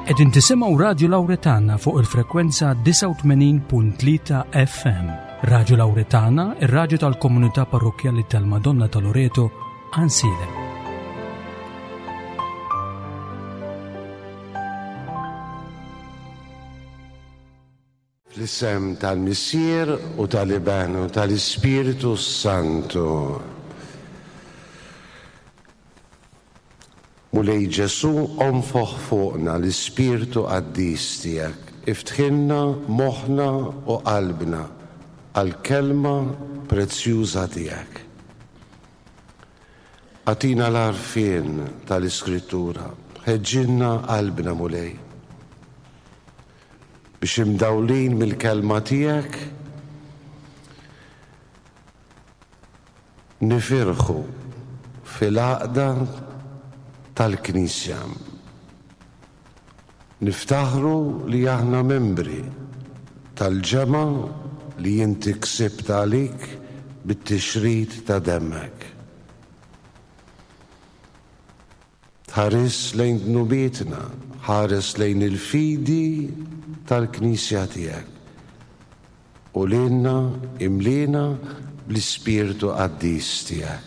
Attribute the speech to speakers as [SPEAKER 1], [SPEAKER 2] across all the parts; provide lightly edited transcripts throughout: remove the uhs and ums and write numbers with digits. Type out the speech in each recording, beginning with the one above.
[SPEAKER 1] Qegħdin tisimgħu Radju Lawretana fuq il-frekwenza 89.3 FM. Radju Lawretana, ir-radju tal-Komunità Parrokjali tal-Madonna ta' Loreto, Ansilem.
[SPEAKER 2] Fl-isem tal-Missier u tal-Iban u tal-Ispiritu Santu. Mulej Ġesu onfoħ fuqna l-Ispiritu Qaddis tiegħek, iftħilna moħħna u qalbna għall-kelma prezzjuża tiegħek. Atina l-għarfien tal-Iskrittura, ħeġġilna qalbna mulej biex imdawlin mill-kelma tiegħek nifirħu fil-għaqda tal-Knisja. Niftaħru li aħna membri tal-ġema li inti ksibt għalik bit-tixrid ta' demmek. Ħares lejn dnubietna, ħares lejn il-fidi tal-Knisja tiegħek u lilna imlina bl-Ispiritu Qaddis tiegħek.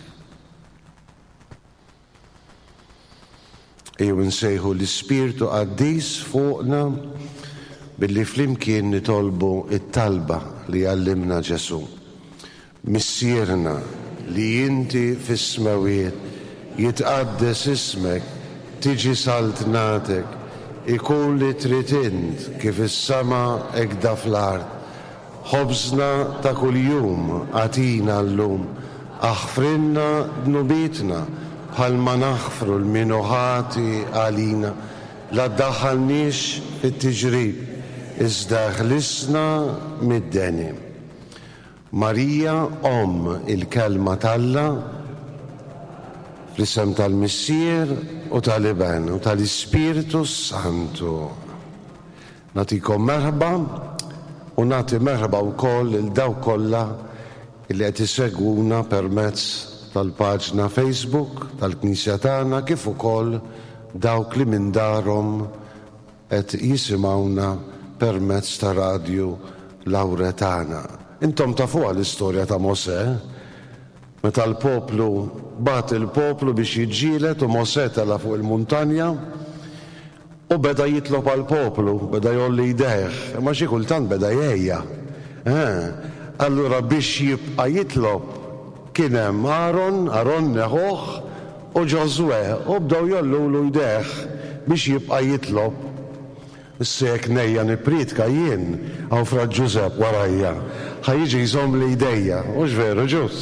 [SPEAKER 2] Ejjew nsejħu l-Ispiritu Qaddis fuqna billi flimkien nitolbu it-talba li għallimna Ġesu. Missierna li inti fis-smawiet jitqaddes ismek, tiġi saltnatek, ikun li trid int kif is-sama hekk fl-art. Ħobżna ta' kuljum għatina llum, aħfrinna dnubietna bħalma naħfru l-minuħati għalina, la ddaħħalniex fit-tiġrib, iżda ħlisna mid-deni. Marija il-kelma talla, fl-isem tal-Missier u tal-Iban u tal-Ispiritu Santu. Natikom merħba u nati merħba wkoll il-daw kollha li qed isegwuna permezz tal-paġna Facebook tal-Knisja tagħna kif ukoll dawk li minn darhom qed jisimgħuna permezz ta' Radju Lawretana. Intom tafuha l-istorja ta' Mosè, meta l-poplu bat il-poplu biex jiġġieled u Mosè tela fuq il-muntanja u beda jitlob għall-poplu, beda jolli jdejh, imma xi kultant beda jgħejja. Allura biex jibqa' jitlob kien hemm Aaron neħuh u Ġosuè u bdew jollulu jdejh biex jibqa' jitlob. Issa jekk nejja nippriedka jien hawn fra Ġusepp warajja, ħajjiġi jżomm li jdejja, mhux veru ġus.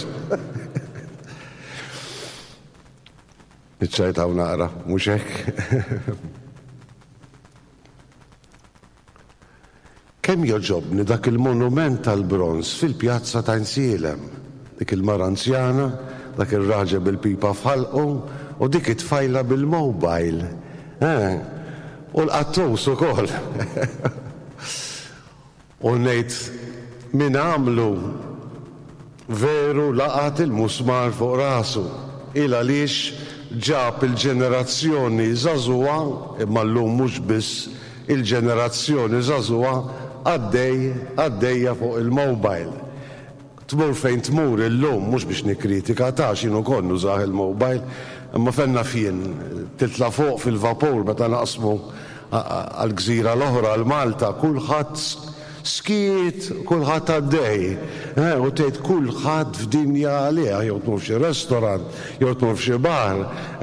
[SPEAKER 2] Niċċajtaw naqra, mhux hekk. Kemm joġobni dak il-monument tal-bronz fil-pjazza ta' Ansilem, dik il-mara anzjana, dak ir-raġel bil-pipa f'ħalqu u dik it-tfajla bil-mobile. U l-qattus ukoll. U ngħid min għamlu veru laqat il-musmar fuq rasu il għaliex ġab il-ġenerazzjoni żagħżugħa, imma llum mhux biss il-ġenerazzjoni żagħżugħa għaddejja fuq il-mobile. Tmur fejn tmur illum mhux biex nikkritika ta' x'inhu kon nużah il-mobile, imma fenna fien titla' fuq fil-vapur meta naqsmu għall-gżira l-oħra għal-Malta, kulħadd skiet, kulħadd għaddej, u tgħid kulħadd f'dinja għalih, jew tmur f'xi restorant, jew tmur f'xi bar.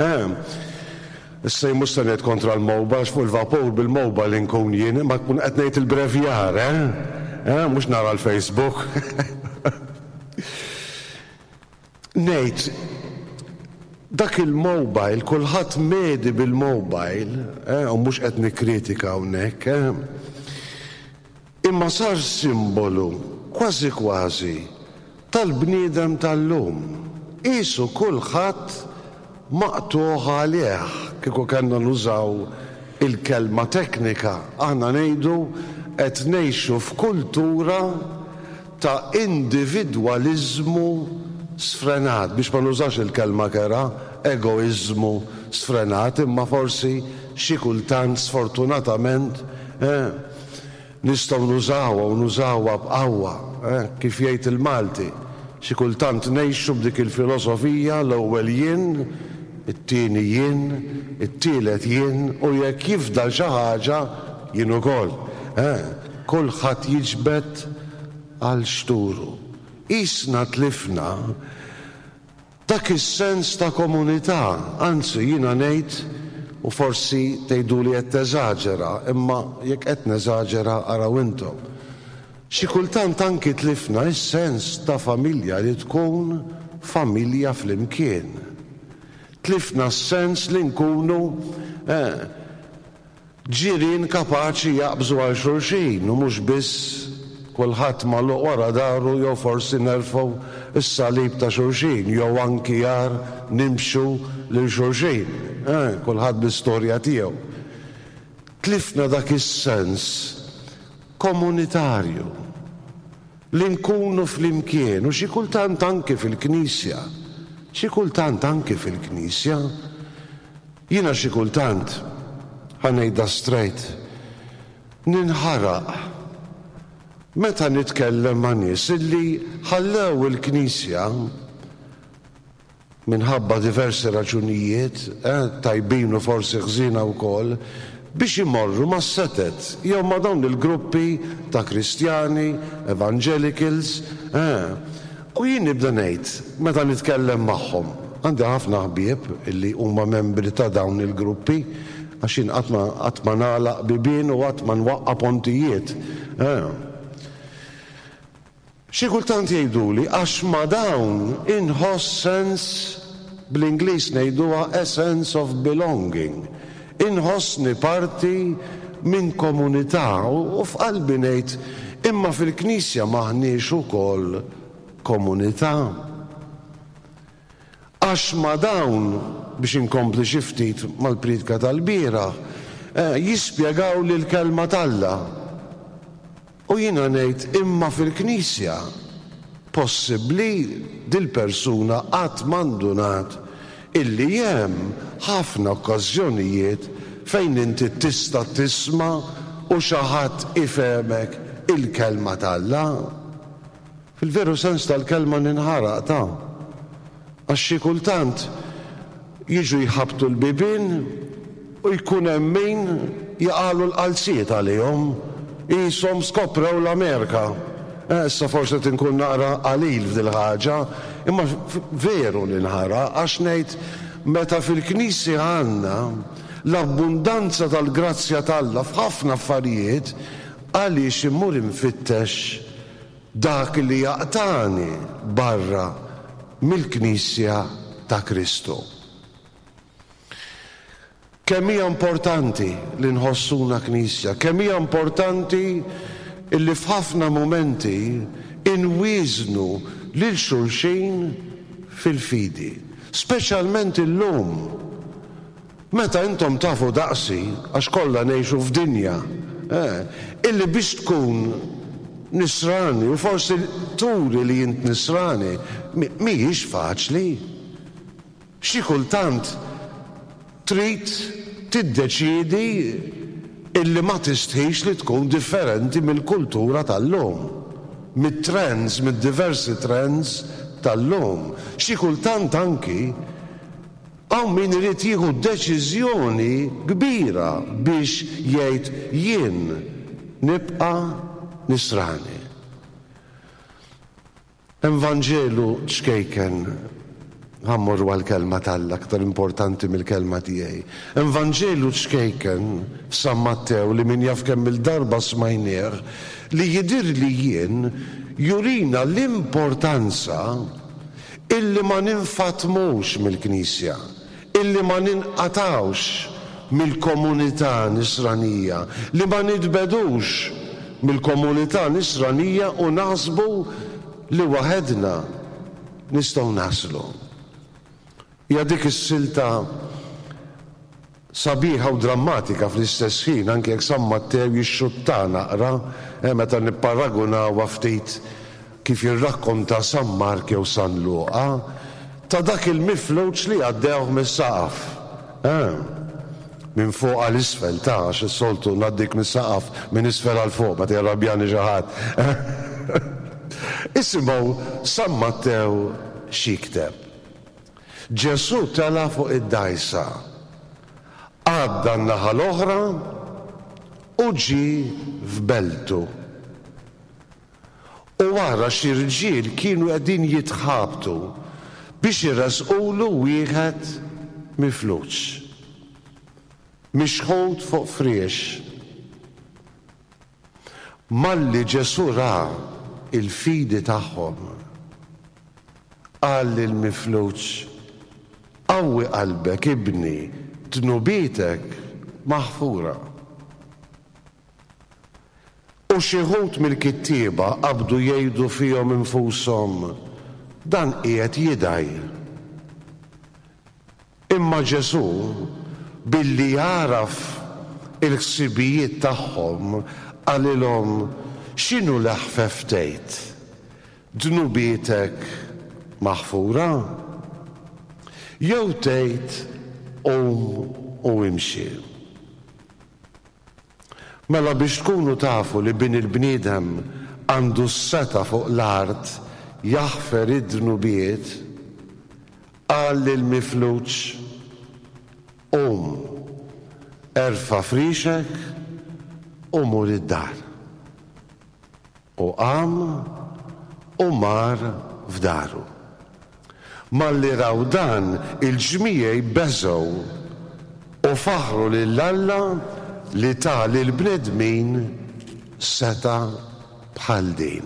[SPEAKER 2] Issa mhux se ngħid kontra l-mobile, fuq il-vapur bil-mobile inkun jien, imma tkun qed ngħid il-brevjar, mhux nara l-Facebook. Ngħid dak il-mobile, kulħadd medi bil-mobile, u mhux qed nikkritika hawnhekk, imma sar simbolu kważi kważi tal-bniedem tal-lum. Qisu kulħadd maqtuħ għalih kieku kellna nużaw il-kelma teknika. Aħna ngħidu qed ngħixu f'kultura ta' individwaliżmu sfrenat, biex ma nużax il-kelma kera, egoizmu sfrenat, imma forsi xi kultant sfortunatament nistgħu nużawha b'qawwa, kif jgħid il-Malti. Xi kultant ngħixu b'dik il-filosofija l-ewwel jien, it-tieni jien, it-tielet jien u jekk jifdal xi ħaġa jien ukoll. Kulħadd jiġbed għal xturu. Isna tlifna dak is-sens ta' komunità, anzi jiena ngħid u forsi tgħiduli qed teżaġera, imma jekk qed neżaġera araw intom. Xi kultant anki tlifna is-sens ta' familja li tkun familja flimkien. Tlifna s-sens li nkunu ġirien kapaċi jaqbżu għal xulxin u mhux biss kulħadd magħluq wara daru jew forsi nerfgħu is-salib ta' xulxin jew anki jar nimxu lil xulxin. Kulħadd bl-istorja tiegħu. Tlifna dak is-sens komunitarju li nkunu flimkien u xi kultant anke fil-Knisja. Xi kultant anke fil-Knisja. Jiena xi kultant ħanejda straight ninħaraq meta nitkellem ma' nies illi ħallew il-Knisja minħabba diversi raġunijiet, tajbin u forsi ħżina wkoll, biex imorru ma' setet, jew ma' dawn il-gruppi ta' Kristjani, Evangelicals, u jien nibda ngħid meta nitkellem magħhom. Għandi ħafna ħbieb illi huma membri ta' dawn il-gruppi, għax jien qatt ma nagħlaq bibien u qatt ma nwaqqa pontijiet. Xi kultant jgħiduli għax ma dawn inħoss sens bl-Ingliż ngħiduha a sense of belonging. Inħossni parti minn komunità u f'qalbi ngħid imma fil-Knisja maħniex ukoll komunità. Għax ma dawn biex inkompli xi ftit mal-pridka tal-bieraħ jispjegaw li l-kelma t'Alla. U jiena ngħid imma fil-Knisja possibbli dil-persuna qatt m'għandunat illi hemm ħafna okkażjonijiet fejn inti tista' tisma' u xi ħadd ifehmek il-kelma t'Alla. Fil-veru sens tal-kelma ninħaraq ta' għax xi kultant jiġu jħabtu l-bibien u jkun hemm min jaqalu l-qalsiet għalihom jisom skoprew l-Amerika. Issa forse tinkun naqra qalil f'dil ħaġa, imma veru ninħara għax ngħid meta fil-Knisja għandna l-abbundanza tal-grazzja t'Alla f'ħafna affarijiet għaliex immur infittex dak li jaqtani barra mill-Knisja ta' Kristu. Kemm hija importanti li nħossuna Knisja, kemm hija importanti illi f'ħafna momenti inwiżnu lil xulxin fil-fidi, speċjalment illum. Meta intom tafu daqsi għax kollha ngħixu f'dinja, illi biex tkun nisrani u forsi turi li jint nisrani mhijiex faċli. Xi kultant trid tiddeċiedi illi ma tistħix li tkun differenti mill-kultura tal-lum, mit-trends, mid-diversi trends tal-lum. Xi kultant anki hawn min irid jieħu deċiżjoni kbira biex jgħid jien nibqa' nisrani. Evanġelu ċkejken ħammurru għal-kelma t'Alla aktar importanti mill-kelma tiegħi. Evanġelu ċkejken f'San Mattew li min jaf kemm il-darba smajnieh li jidir li jien jurina l-importanza illi ma ninfatmux mill-Knisja, illi ma ninqatawx mill-komunità nisranija, li ma nitbedux mill-komunità nisranija u naħsbu li waħedna nistgħu naslu. Ja dik is-silta sabiħa u drammatika fl-istess ħin, anke jekk San Mattew jixxutta naqra, meta nipparragunaw ftit kif jirrakkonta San Mark jew San Luqa, ta' dak il-mifluġ li għaddewh mis-saqaf. Minn fuq għal isfel, taħx, s-soltu naddik mis-saqaf minn isfel għal fuq, ma t-jarrabjani ġaħat. Isimaw San Mattew xikteb. Ġesu tela fuq id-dajsa, għadda n-naħa l-oħra u ġi f'beltu. U wara xi rġiel kienu qegħdin jitħabtu biex jirasqulu wieħed mifluċ. Mixħud fuq friex. Malli Ġesu ra il-fidi tagħhom qal lill-mifluċ: qawwi qalbek ibni, dnubietek maħfura. U xi wħud mill-kittieba qabdu jgħidu fihom infushom: dan qiegħed jidgħajr. Imma Ġesu billi jaraf il-ħsibijiet tagħhom qalilhom: x'inhu l-aħfef tgħid? Dnubietek maħfura? Jew tgħid qum u imxi. Mela biex tkunu tafu li bin il-bniedem għandu s-seta fuq l-art jaħfer id-dnubiet, qal lill-mifluċ: qum, erfa' frixek u mur id-dar. U qam u mar f'daru. Malli raw dan il-ġmijaj beżgħu u faħru lill-Alla li ta' lill-bnedmin seta bħal din.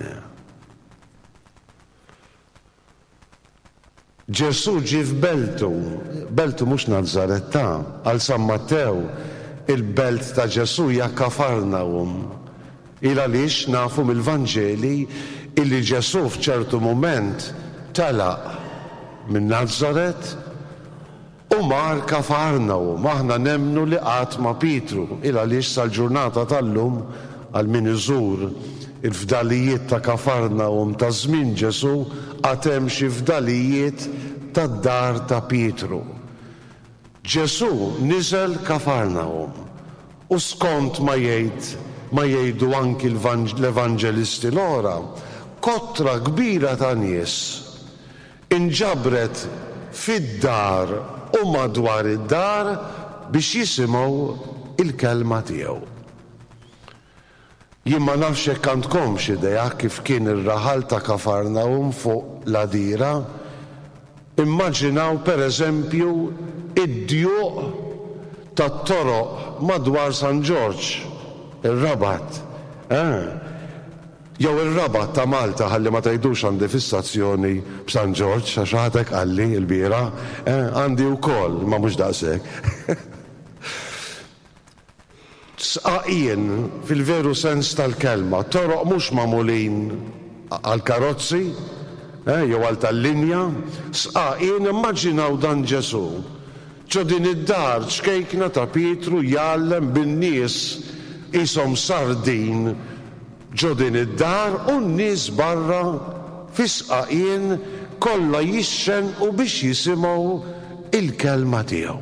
[SPEAKER 2] Ġesu ġie f'beltu, beltu mhux Nazaretta, għal San Mattew, il-belt ta' Ġesu hija Kafarnawm. Il għaliex nafu mill-Vanġeli illi Ġesu f'ċertu mument telaq minn Nazaret u mar Kafarnawm. Aħna nemmnu li qatt ma' Pitru, il għaliex sal-ġurnata tal-lum għal min iżur il-fdalijiet ta' Kafarnawm ta' żmien Ġesu għad hemm xi fdalijiet tad-dar ta' Pietru. Ġesu niżel Kafarnawm u skont ma jgħidu anki l-evanġelisti l-ora, kotra kbira ta' nies inġabret fid-dar u madwar id-dar biex jisimgħu il-kelma tiegħu. Jien ma nafx hekk għandkomx idea kif kien ir-raħal ta' Kafarnawm fuq l-għadira. Immaġinaw pereżempju id-djuq tat-toroq madwar San Ġorġ, ir-Rabat. Jew ir-Rabat ta' Malta ħalli ma tgħidux għandi fis-stazzjoni b'San Ġorġ għax ħadek qalli l-bira, għandi wkoll ma mhux daqshekk. Sqaqien fil-veru sens tal-kelma, toroq mhux magħmulin għal karozzi, jew għal tal-linja, sqaqien immaġinaw dan Ġesu. ġo din id-dar ċkejkna ta' Pietru jgħallem bin-nies ishom sardin ġo din id-dar u n-nies barra fis-sqaqien kollha jixxenqu biex jisimgħu il-kelma tiegħu.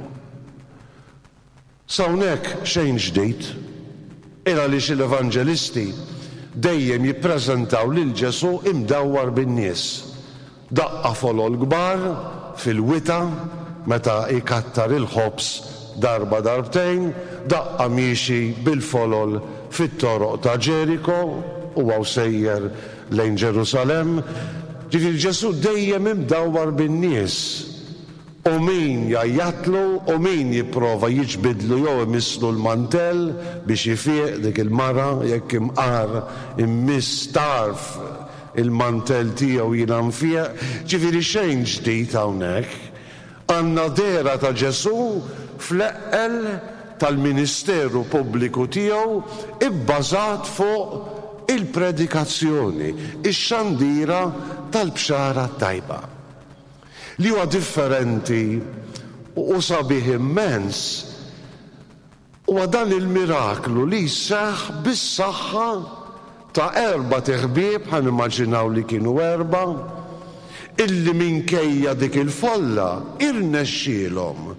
[SPEAKER 2] Hawnhekk xejn ġdid, għaliex l-evanġelisti dejjem jippreżentaw lil Ġesu imdawwar bin-nies. Daqqa folol kbar fil-wita meta ikattar il-ħobs darba darbtejn, daqqa miexi bil-folol fit-toroq ta' Ġeriko u għaw sejjer lejn Ġerusalem. Ġifieri Ġesu dejjem imdawwar bin-nies. U min jajjatlu, u min jipprova jiġbidlu jew imisslu l-mantell biex jifieq dik il-mara jekk imqar immiss tarf il-mantell tiegħu jingħam fih. Ġifieri xejn ġdid hawnhekk. Għandna dera ta' Ġesu fl-eqqel tal-Ministeru Pubbliku tiegħu ibbażat fuq il-predikazzjoni, ix-xandira tal-bxara tajba. Li huwa differenti u sabiħ immens huwa dan il-miraklu li jseħħ bis-saħħa ta' 4 teħbieb, ħan immaġinaw li kienu 4, illi minkejja dik il-folla irnexxielhom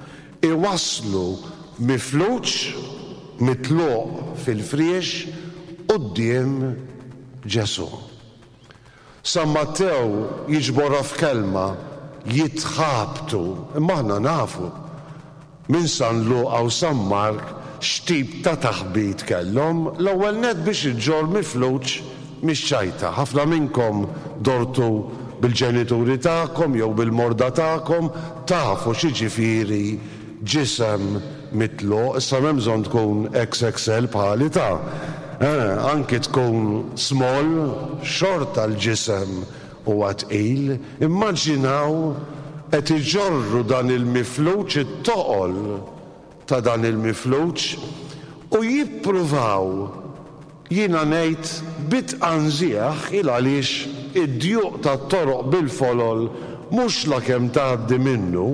[SPEAKER 2] iwasslu mifluċ mitluq fil-friex quddiem Ġesu. San Mattew jiġborha f'kelma jitħabtu, imma aħna nafu minn San Luqa u San Mark x'tip ta' taħbit kellhom. L-ewwel nett biex iġġor mifluċ mix-xajta. Ħafna minnkom dortu bil-ġenituri tagħkom jew bil-morda tagħkom tafu x'jiġifieri ġisem mitluq. Issa m'hemm bżonn tkun XXL bħali ta'. Anki tkun small, xorta l-ġisem huwa tqil. Immaġinaw qed iġorru dan il-mifluċ, it-toqol ta' dan il-mifluċ u jippruvaw, jiena ngħid bitqanżieħ il għaliex id-djuq tat-toroq bil-folol mhux lakemm tgħaddi minnu,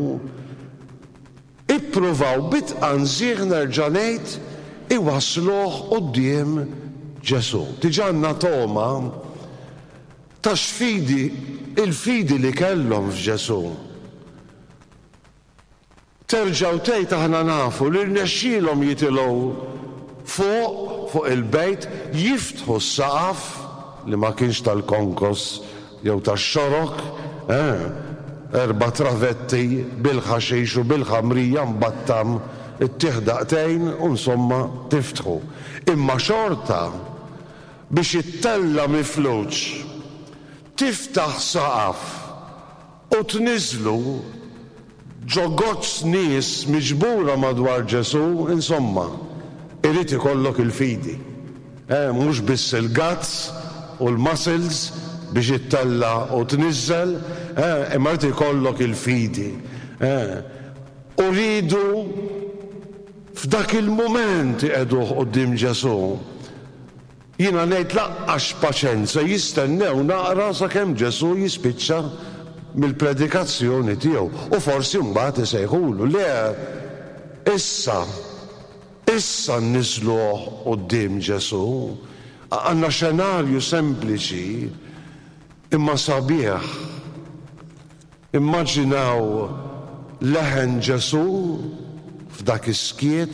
[SPEAKER 2] ippruvaw bitqanżieħ nerġa' ngħid iwassluh quddiem Ġesu. Diġà Toma ta' x'fidi il-fidi li kellhom f'Ġesu. Terġgħu tgħid aħna nafu li rnexxielhom jitilgħu fuq il-bejt, jiftħu s-saqaf li ma kienx tal-konkos jew tax-xorok, 4 travetti bil-ħaxix u bil-ħamrija mbattam it-tieħdaqtejn u insomma tiftħu. Imma xorta biex ittella mifluċ tiftaħ saqaf u tniżlu ġogozz nies miġbura madwar Ġesu, insomma irid ikollok il-fidi. Mhux biss il-gazz u l-muscles biex ittella u tniżżel, imma irid ikollok il-fidi. U rridu f'dak il-mument qiegħduh quddiem Ġesu. Jiena ngħid laqqax paċenza jistennew naqra sakemm Ġesu jispiċċa mill-predikazzjoni tiegħu u forsi mbagħad isejħulu. Le, issa nniżluh quddiem Ġesu. Għandna xenarju sempliċi imma sabiħ. Immaġinaw leħen Ġesu f'dak is-skiet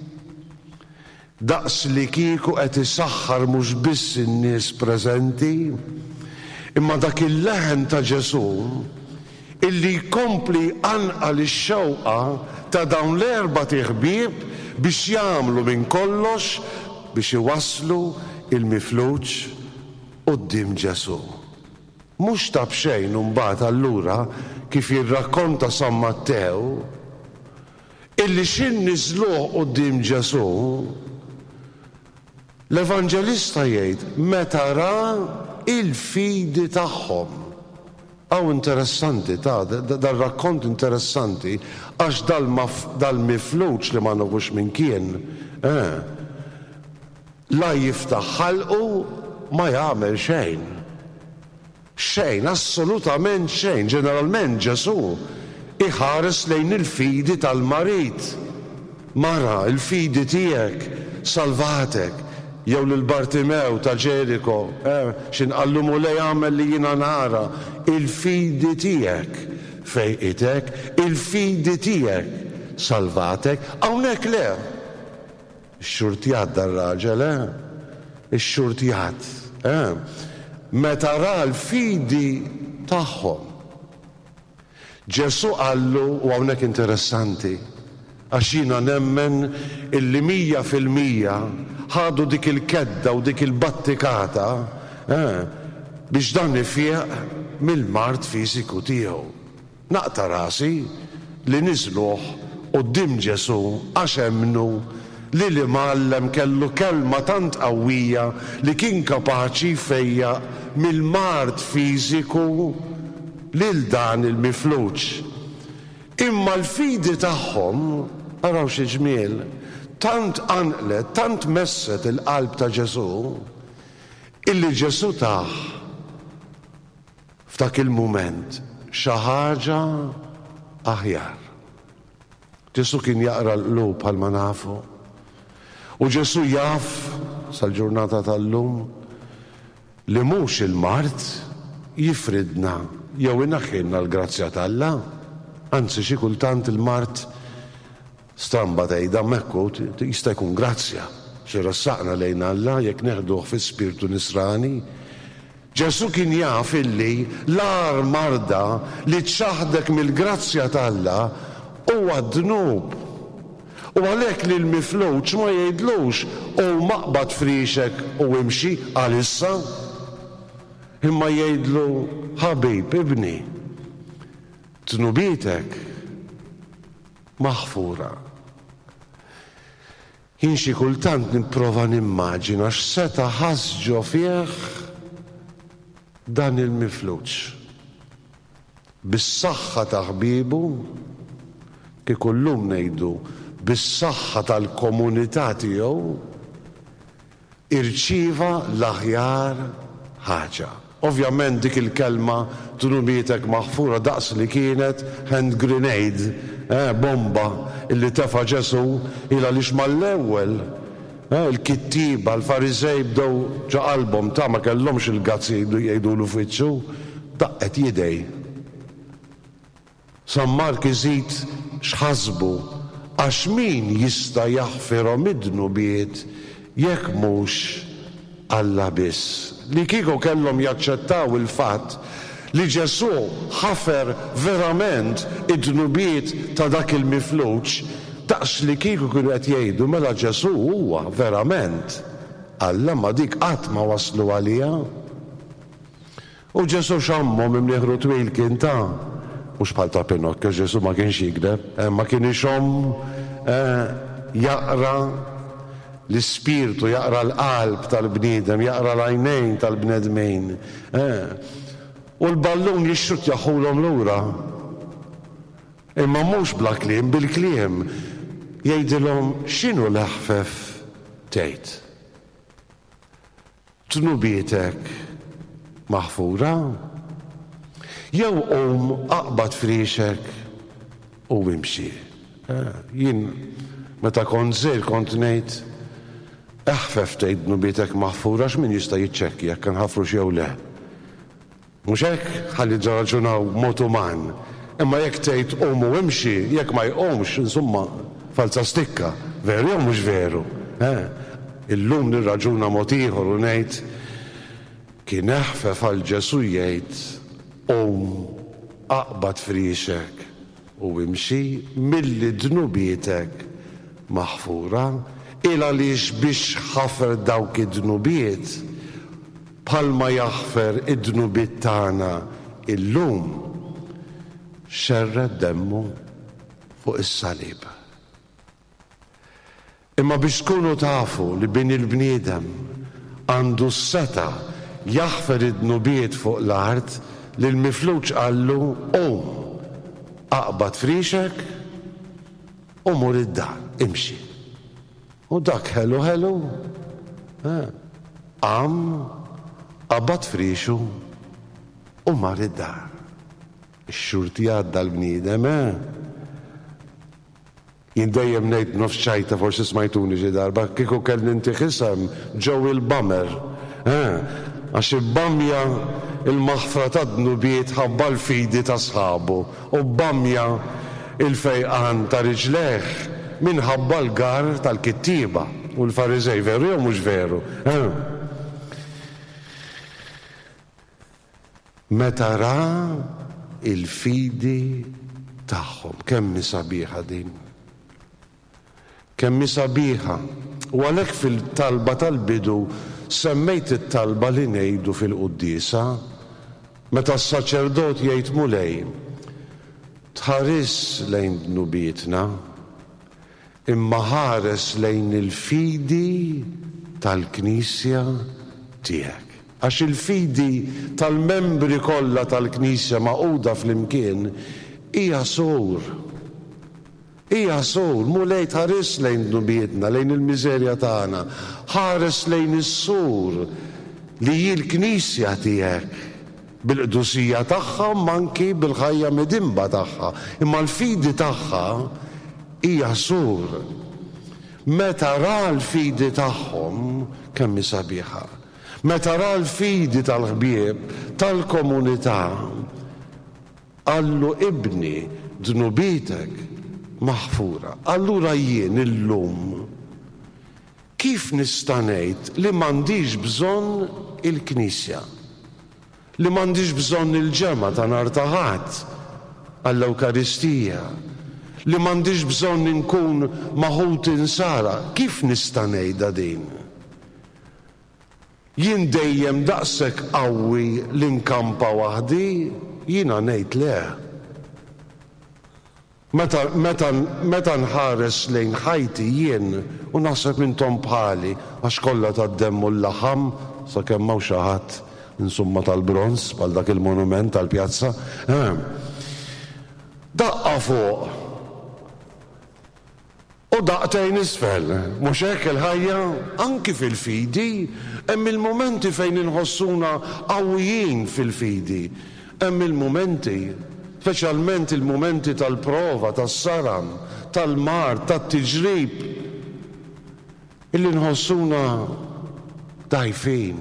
[SPEAKER 2] daqs li kieku qed isaħħar mhux biss in-nies preżenti, imma dak il-leħen ta' Ġesu illi jkompli anqal ix-xewqa ta' dawn l-4 ħbieb biex jagħmlu minn kollox biex iwasslu il-mifluċ quddiem Ġesu. Mhux ta' b'xejn imbagħad allura kif jirrakkonta San Mattew illi x'inniżluh quddiem Ġesu, l-Evanġelista jgħid meta ra il-fidi tagħhom. Aw interessanti dal-rakkont interessanti għax dal-mifluċ li ma nafux minn kien la jiftaħ ħalqu ma jagħmel xejn. Xejn, assolutament xejn. Ġeneralment Ġesu iħares lejn il-fidi tal-marit. Mara, il-fidi tiegħek salvatek. Jew lil Bartimew ta' Ġeriko, x'inqallumu lej għamel li jiena nara, il-fidi tiegħek fejqitek, il-fidi tiegħek salvatek, hawnhekk le. Ix-xurtjat dar-raġel, ix-xurtjat. Meta ra l-fidi tagħhom. Ġesu qallu, u hawnhekk interessanti, għax jiena nemmen illi 100% ħadu dik il-kedda u dik il-battikata biex dan ifjeq mill-mart fiżiku tiegħu. Naqta rasi li niżluh quddiem Ġesu għax emnu li l-imgħallem kellu kelma tant qawwija li kien kapaċi jfejjaq mill-mart fiżiku lil dan il-mifluċ. Imma l-fidi tagħhom araw xi ġmiel, tant anqlet, tant messet il-qalb ta' Ġesu, illi Ġesu taħ f'dak il-mument xi ħaġa aħjar. Ġesu kien jaqra l-qlub bħalma nafu. U Ġesu jaf sal-ġurnata tal-lum li mhux il-mart jifridna jew inaħħilna l-grazzja tal-Alla. Anzi xi kultant il-mart Stramba tgħidha mekku jista' jkun grazzja xi rassaqna lejn Alla jekk neħduh fis-spirtu nisrani. Ġesu kien jaf illi l-ar marda li txaħdek mill-grazzja t'Alla huwa d-dnub. U għalhekk li l-mifluċ ma jgħidlux u maqbad frixek u imxi għalissa. Imma jgħidlu ħabib ibni, dnubitek maħfura. Jien xi kultant nipprova nimmaġina x'seta ħasġo fih dan il-mifluċ. Bis-saħħa ta' ħbiebu, kieku llum ngħidu bis-saħħa tal-komunità tiegħu, irċieva l-aħjar ħaġa. Ovvjament dik il-kelma dnubietek maħfura daqs li kienet hand grenade, bomba illi tefa' Ġesu ilha lix mal-ewwel. Il-kittiba, l-Farizej bdew ġa qalbhom ta' ma kellhomx il-gazzi jgħidulu fitxu, daqqet jidej. San Mark iżid x'ħasbu għax min jista' jaħfirhom id-dnubiet jekk mhux Alla biss. Li kieku kellhom jaċċettaw il-fatt li Ġesu ħafer verament id-dnubiet ta' dak il-mifluċ, daqs li kieku kienu qed jgħidu mela Ġesu huwa verament Alla ma dik qatt ma waslu għaliha. U Ġesu xammhom imnieħru twil kien ta' mhux bħal ta' Pinokka, Ġesu ma kienx jikdeb, ma kienx jaqra l-ispirtu, jaqra l-qalb tal-bniedem, jaqra l-għajnejn tal-bnedmejn. U l-ballun jixxut jaħulhom lura. Imma mhux bla kliem, bil-kliem jgħidilhom x'inhu l-eħfef tgħid. Dnubietek maħfura? Jew qum aqbad frixek u imxi. Jien meta kont żgħir kont ngħid eħfef tgħid dnubietek maħfura x'min jista' jiċċekkja jekk inħafrux jew le. Mhux hekk ħalli ġaraġunaw mod uman. Imma jekk tgħid qum u imxi, jekk ma jqumx, insomma, falsa stikka, veru jew mhux veru. Illum nirraġuna mod ieħor u ngħid kien eħfef għal Ġesu jgħid qum aqbad frixek u imxi milli dnubietek maħfura il għaliex biex ħafer dawk id-dnubiet bħalma jaħfer id-dnubiet tagħna illum xerred demmu fuq is-salib. Imma biex tkunu tafu li bin il-bniedem għandu s-seta jaħfer id-dnubiet fuq l-art li l-mifluċ qallu aqbad frixek u mur id-dar, imxi. U dak ħelu qabad frixu u mar id-dar. Ix-xurti għadda l-bniedem, Jien dejjem ngħid nofs ċajta forsi smajtuni xi darba kieku kellni intiħisem ġew il-bamer. Għax il-bamja il-maħfra ta' dnubiet ħabba l-fidi ta' sħabu u bamja il-fejqan ta' riġleħ minħabba l-gar tal-kittiba u l-Farizej, veru jew mhux veru? Meta ra il-fidi tagħhom kemm sabiħa din. Kemm sabiħa. U għalhekk fil-talba tal-bidu semmejt it-talba li ngħidu fil-qudiesa meta s-saċerdot jgħid mulej tħares lejn dnubietna imma ħares lejn il-fidi tal-Knisja tiegħek. Għax il-fidi tal-membri kollha tal-Knisja maquda flimkien hija sur. Hija sur, mulej tħares lejn dnubietna, lejn il-miżerja tagħna, ħares lejn is-sur li hi l-Knisja tiegħek bil-qdusija tagħha manki bil-ħajja midimba tagħha, imma l-fidi tagħha hija sur. Meta ra l-fidi tagħhom kemm sabiħa. Meta ra l-fidi tal-ħbieb tal-komunità qallu ibni dnubietek maħfura. Allura jien illum kif nista' ngħid li m'għandix bżonn il-Knisja, li m'għandix bżonn il-ġemgħa ta' nhar ta' Ħadd għall-Ewkaristija, li m'għandix bżonn inkun maħut insara. Kif nista' ngħidha din? Jien dejjem daqshekk qawwi li nkampa waħdi, jiena ngħid le. Meta nħares lejn ħajti jien u naħseb intom bħali għax kollha tad-demm u l-laħam sakemm hawn xi ħadd insumma tal-bronz bħal dak il-monument tal-pjazza. Daqqa fuq u daqtejn isfel, mhux hekk il-ħajja anki fil-fidi, hemm il-momenti fejn inħossuna qawwijin fil-fidi, hemm il-momenti, speċjalment il-momenti tal-prova, tas-saram, tal-mar, tat-tiġrib, illi nħossuna dajfin.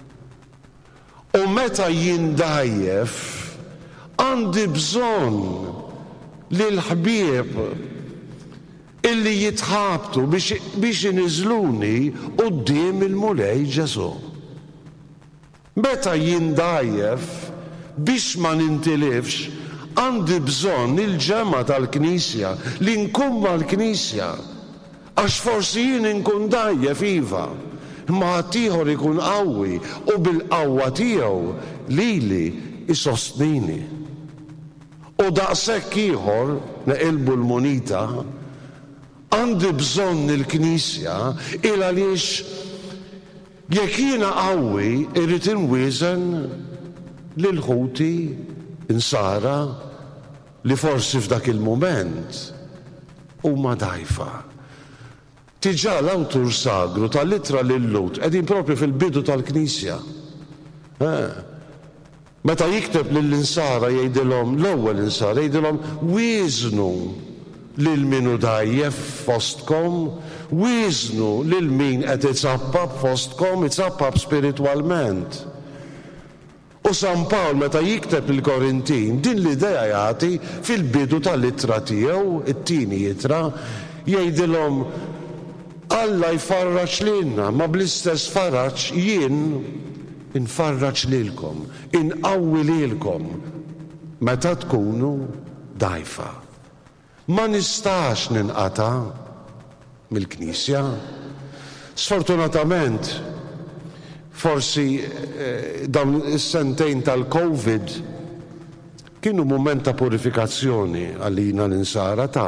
[SPEAKER 2] U meta jindajjef, għandi bżonn li l-ħbieb illi jitħabtu biex iniżluni quddiem il-mulej Ġesu. Meta jindajjef biex ma nintilifx, għandi bżonn il-ġemgħa tal-Knisja, li nkun mal-Knisja, għax forsi jien inkun dajjef iva, imma ħadd ieħor ikun qawwi u bil-qawwa tiegħu lili isostnini. U daqshekk ieħor neqilbu l-munita, għandi bżonn il-Knisja il għaliex jekk jiena qawwi irrid inwieżen lil ħuti insara li forsi f'dak il-mument huma dgħajfa. Diġà l-awtur sagru tal-Ittra lil-Lut qegħdin propri fil-bidu tal-Knisja. Meta jikteb lill-insara jgħidilhom, l-ewwel insara jgħidilhom wieżnu lil minu dajjef fostkom, wieżnu lil min qed itzappab fostkom, itzappab spiritwalment. U San Pawl meta jikteb il-Korintin, din l-idea jagħti fil-bidu tal-ittra tiegħu, it-tieni ittra, jgħidilhom Alla jfarraġ lilna, ma bl-istess farraġ jien infarraġ lilkom, inqawwi lilkom meta tkunu dgħajfa. Ma nistax ninqata mill-Knisja. Sfortunatament, forsi dawn is-sentejn tal-Covid kienu mument ta' purifikazzjoni għalina l-insara ta'.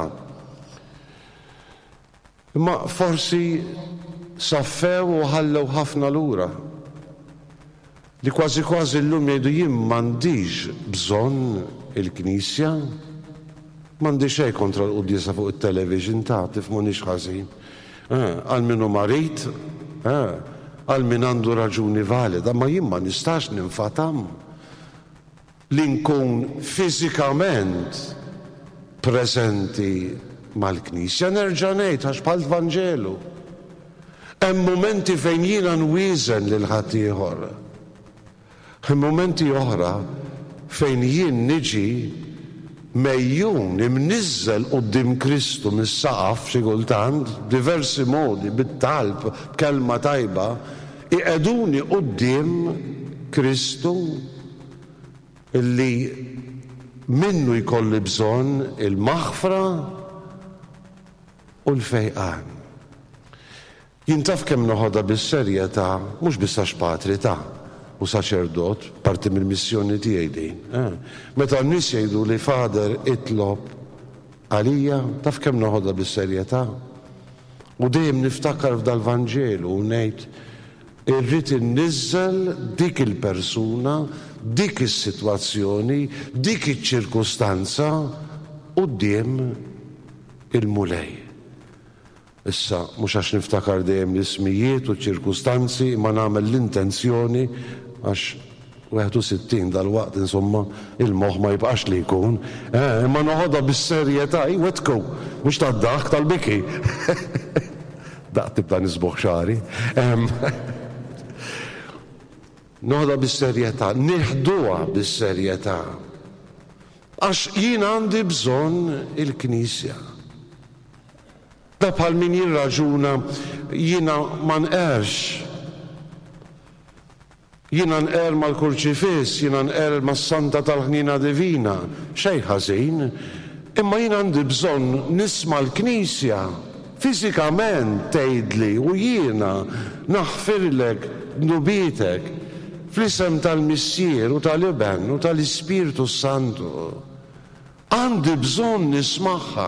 [SPEAKER 2] Imma forsi saffew u ħallew ħafna lura. Li kważi llum jgħidu jien m'għandix bżonn il-Knisja, m'għandi xejn kontra l-quddiesa fuq it-television ta' tifhmunix ħażin. Għal min hu marit, għal min għandu raġuni valida, ma jien ma nistax ninfatam li nkun fiżikament preżenti mal-Knisja. Nerġa' ngħid għax bħal Vanġelu. Hemm momenti fejn jiena nwieżen lil ħadd ieħor. Hemm momenti oħra fejn jien niġi mejjun imniżżel quddiem Kristu mis-saqaf xi kultant diversi modi, bit-talb, b'kelma tajba, iqegħduni quddiem Kristu illi minnu jkolli bżonn il-maħfra u l-fejqan. Jien taf kemm noħodha bis-serjetà, mhux biss għax patri ta' u saċerdot, parti mill-missjoni tiegħi din. Meta n-nies jgħidu li Fader itlob għalija, taf kemm noħodha bis-serjetà. U dejjem niftakar f'dal-Vanġelu u ngħid irrid inniżżel dik il-persuna, dik is-sitwazzjoni, dik iċ-ċirkustanza quddiem il-mulej. Issa, mhux għax niftakar dejjem l-ismijiet u ċ-ċirkustanzi, ma nagħmel l-intenzjoni għax 61 dal-waqt insomma il-moħħ ma jibqax li jkun. Imma noħodha bis-serjetà, wetku, mhux tad-daħk tal-biki. Daqt tibda nisbuħ xari. Noħodha bis-serjetà, nieħduha bis-serjetà. Għax jien għandi bżonn il-Knisja. bħal min jirraġuna jiena ma nqerx. Jiena nqer mal-kurċifiss, jiena nqer mas-Santa tal-Ħnina Divina, xejn ħażin, imma jiena għandi bżonn nisma' l-Knisja fiżikament tgħidli u jiena naħfirlek dnubietek fl-isem tal-Missier u tal-Iben u tal-Ispiritu Santu. Għandi bżonn nismagħha.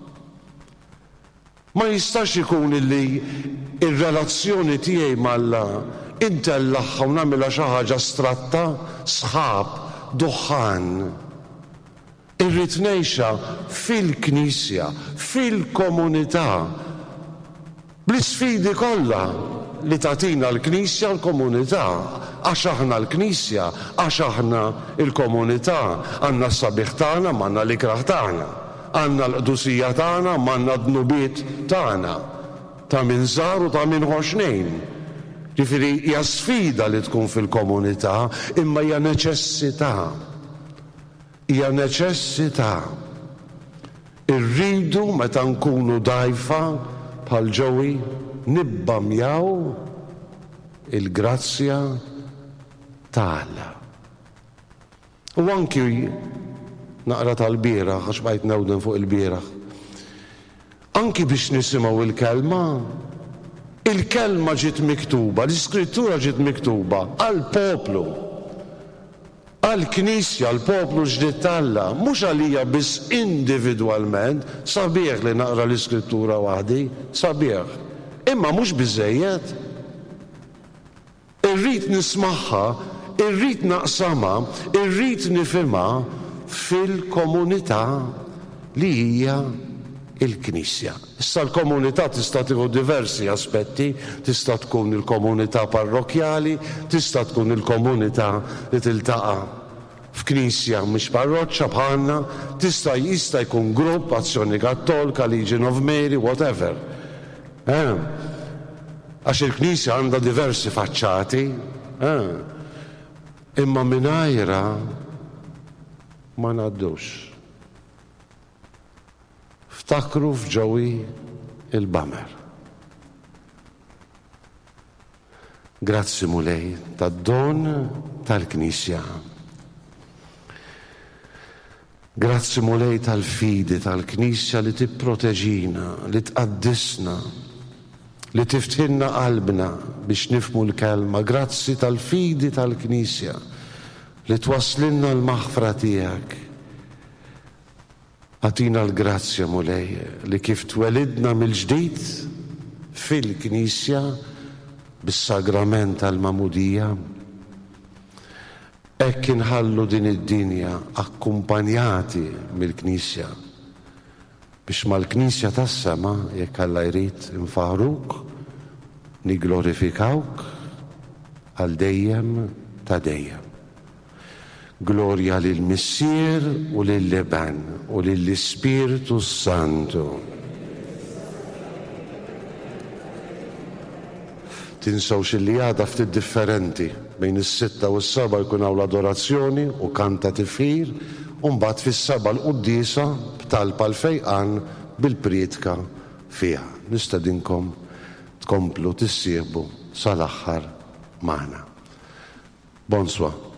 [SPEAKER 2] Ma jistax ikun illi ir-relazzjoni tiegħi malla intellaħħa u nagħmilha xi ħaġa astratta, sħab, duħan. Irrid ngħixha fil-Knisja, fil-komunità, bl-isfidi kollha li tagħtina l-Knisja l-komunità, għax aħna l-Knisja, għax aħna l-komunità, għandna s-sabiħ tagħna, m'għandna l-ikraħ tagħna, għandna l-qdusija tagħna, m'għandna d-dnubiet tagħna, ta' min żar u ta' min ħoxnejn. Ġifieri hija sfida li tkun fil-komunità, imma hija neċessità. Hija neċessità. Irridu meta nkunu dgħajfa bħal ġewwi nibbamjaw il-grazzja tagħha. U anki naqra tal-bieraħ għax bqajt nawden fuq il-bieraħ. Anki biex nisimgħu il-kelma, il-kelma ġiet miktuba, l-Iskrittura ġiet miktuba għall-poplu, għall-Knisja, għall-poplu ġdiet Alla, mhux għalija biss individwalment, sabiħ li naqra l-Iskrittura waħdi, sabiħ. Imma mhux biżejjed. Irrid nismagħha, irrid naqsamha, irrid nifhimha fil-komunità li hija il-Knisja. Issa l-komunità tista' tieħu diversi aspetti, tista' tkun il-komunità parrokjali, tista' tkun il-komunità li tiltaqa' f'Knisja mhix parroċċa bħalna, jista' jkun grupp, Azzjoni Kattolika, Legion of Mary, whatever. Għax il-Knisja għandha diversi faċċati, imma mingħajrha ma ngħaddux. Ftakru f'ġewwi il-Bamer. Grazzi mulej tad-don tal-Knisja. Grazzi mulej tal-fidi tal-Knisja li tipproteġina, li tqaddisna, li tiftinna qalbna biex nifhmu l-kelma. Grazzi tal-fidi tal-Knisja li twaslinna l-maħfra tiegħek. Għatina l-grazzja mulej li kif twelidna mill-ġdid fil-Knisja bis-sagrament tal-Mamudija, hekk inħallu din id-dinja akkumpanjati mill-Knisja biex mal-Knisja tas-sema jekk Alla jrid infaħruk, niglorifikawk għal dejjem ta' dejjem. Glorja lill-Missier u lill-Iben u lill-Ispiritu Santu. Tinsawx li għada ftit differenti bejn is-sitta u s-seba' jkun hawn l-adorazzjoni u kanta tifir, u mbagħad fis-seba' l-qudiesa b'talba l-fejqan bil-priedka fiha. Nistedinkom tkomplu tissieħbu sal-aħħar magħna. Bonsoir.